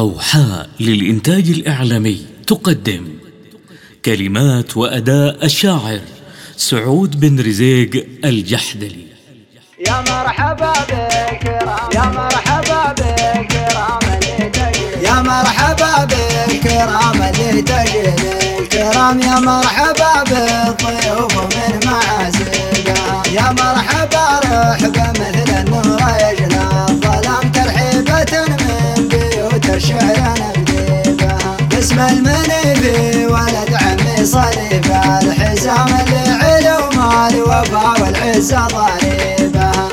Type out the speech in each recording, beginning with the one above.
هوحاء للإنتاج الإعلامي تقدم كلمات وأداء الشاعر سعود بن رزيق الجحدلي. يا مرحبا بالكرام، يا مرحبا بالكرام اللي تجي، يا مرحبا بالكرام اللي تجي الكرام، يا مرحبا بالضيوف من معازيها، يا مرحبا رحبة مثل النور يجلى الظلام، ترحيبة من بيوت الشعر نبديبها، باسم المنيفي ولد عمي صليبه، الحزام اللي علوم الوفا والعزة ضريبها،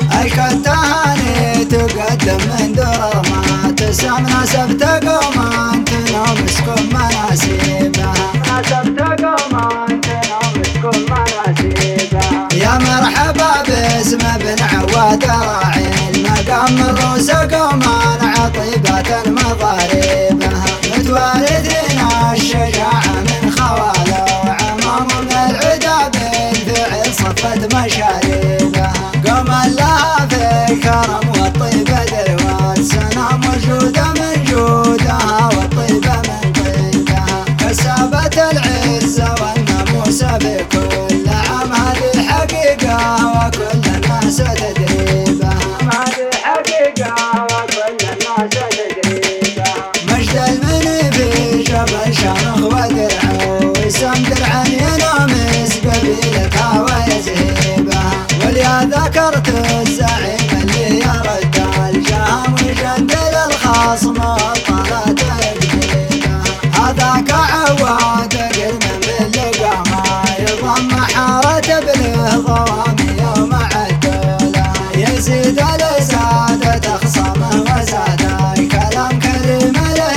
الكتهاني تقدم من درر ما تسام، نسبت قوما تنومسكم مناسيبها، نسبت قوما تنومسكم مناسيبها، يا مرحبا باسم ابن عواد راعي المقام، من روس قوما عطيبة مضاريبها، متوارثين الشجاعة من خواله وعمام، من العدا بالفعل صفت مشاريبها، قوما لها في الكرم والطيبة ذروات سنام، وجودة من جودها والطيبة من طيبها، كسابة العزة والناموس في كل عام، هذه حقيقة وكل الناس تدريبها، هذه حقيقة وكل الناس تدريبها، مجد المنيفي جبل شامخ ودرعه، وسام درعا ينامس قبيلتها ويزهيبها، وليا ذكرت الزعيم اللي يرد الجهم ويجندل الخصم الطلات يقديبها، هذاك عواد قرن باللقا ما يضم حارة بله ضوامي يوم عدولها، يزيد الزاد تخصمه وزاد الكلام، كريم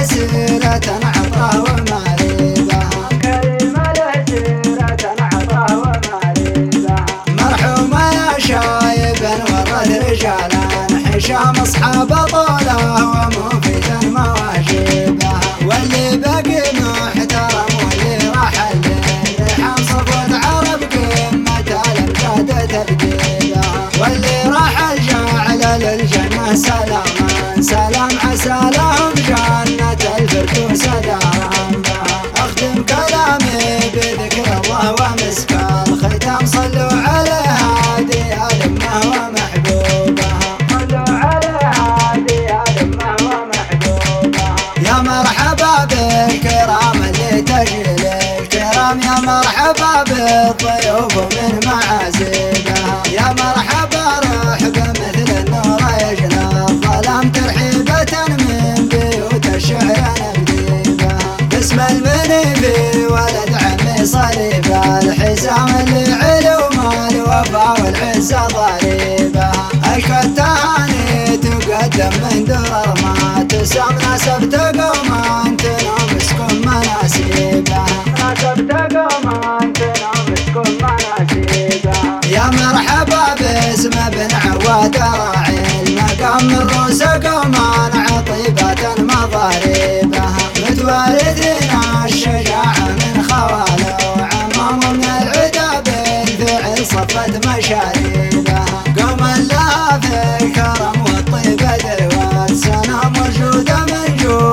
لسيرة عطره ومريبها، كريم لسيرة عطره ومريبها، مرحومة يا شايبا ورد رجالا حشام اصحاب طوله ومفيدا مواجبها، واللي بقي محترم واللي راح الرحام، صفوة عرب قمة الامجاد تبديلها، واللي راح الجعل للجنة سلاما سلام، عسى لهم جنة الفردوس دارهم، اختم كلامي بذكر الله ومسك الختام، صلوا على هادي الامه ومحبوبها، صلوا على هادي الامه ومحبوبها، يا مرحبا بالكرام اللي تجي للكرام، يا مرحبا بالضيوف من معازيها، يا مرحبا رحبة مثل النور يجلى الظلام، ترحيبة من بيوت الشعر نبديبها، باسم المنيفي ولد عمي صليبه، الحزام اللي علوم الوفا والعزة ضريبها، الكتهاني تقدم من درر ما تسام، نسبت قوما تنومسكم مناسيبها، نسبت قوما تنومسكم مناسيبها، يا مرحبا باسم ابن عواد راعي المقام، من روس قوما عطيبة مضاريبها، متوارثين الشجاعة من خواله وعمام، من العدا بالفعل صفت مشاريبها، قوما لها في الكرم والطيبة ذروات سنام، وجودة من جود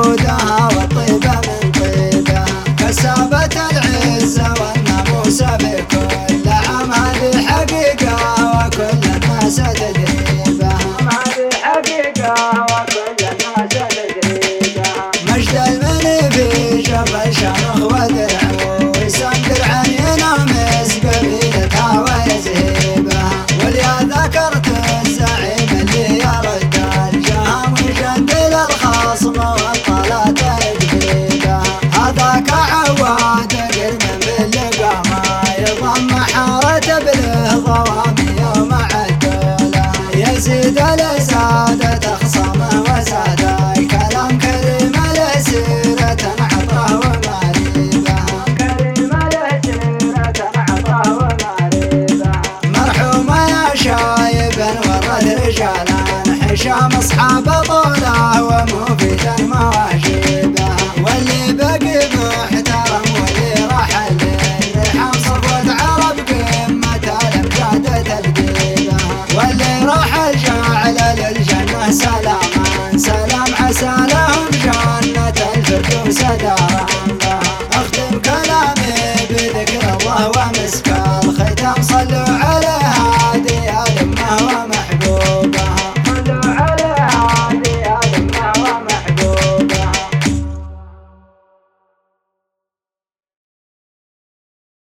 دار بها. اختم كلامي بذكر الله ومسك الختام، صلوا